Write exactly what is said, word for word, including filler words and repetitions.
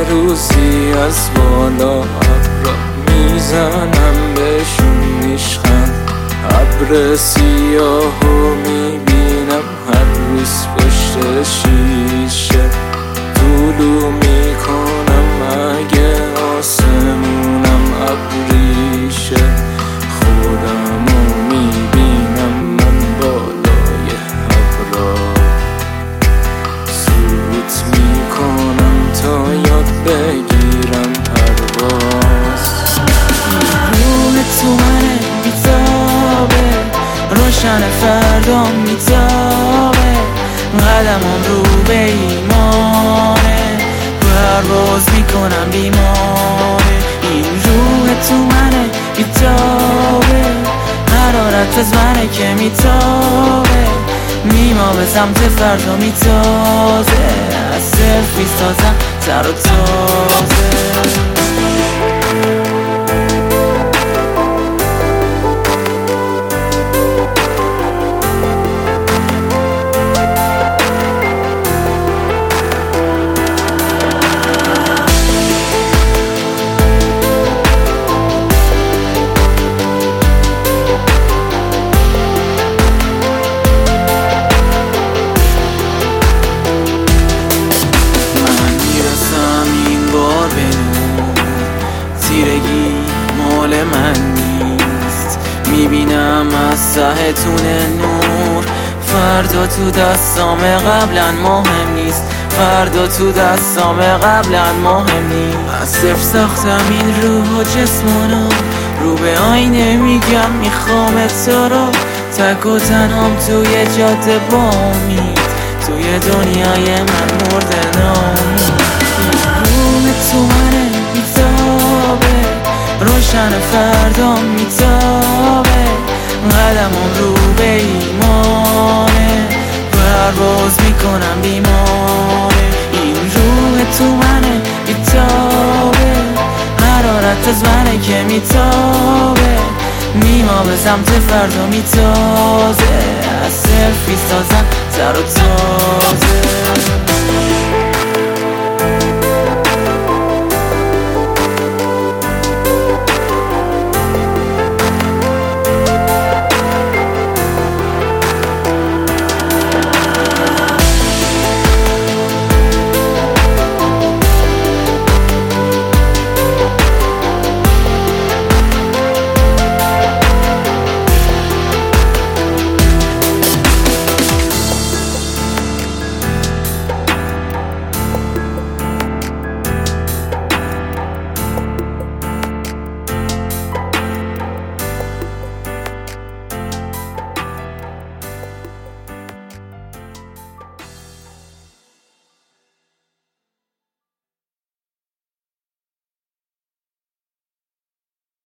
روزی از بالا ابرا میزنم بهشون میشخند، ابر سیاهو میبینم هر روز پشت شیشه، طولو میکنم اگه آسمونم ابریشه، خودمو میبینم من بالای ابرا، سوت میکنم تا یاد بگیرم پرواز. روح تو منه بیتابه، روشن فردام میتابه، قدمم رو به ایمانه، پرواز میکنم بیماره. این روح تو منه بیتابه، حرارت از منه که میتابه، میما به سمت فردا میتازه، از صرف میسازم تر و تازه. تیرگی مال من نیست، میبینم از ته تونه نور، فردا تو دستام قبلا مهم نیست، فردا تو دستام قبلا مهم نیست. از صرف ساختم این روح و جسمونو، رو به آینه میگم میخوام تو رو، تک و تنهام توی جاده با امید، توی دنیای من مرده نامید. روح تو منه بیتابه، روشن فردام میتابه، قدمم رو به ایمانه، پرواز میکنم بیماره. این روح تو منه بیتابه، حرارت از منه که میتابه، میما به سمت فردا میتازه، از صرف میسازم تر و تازه.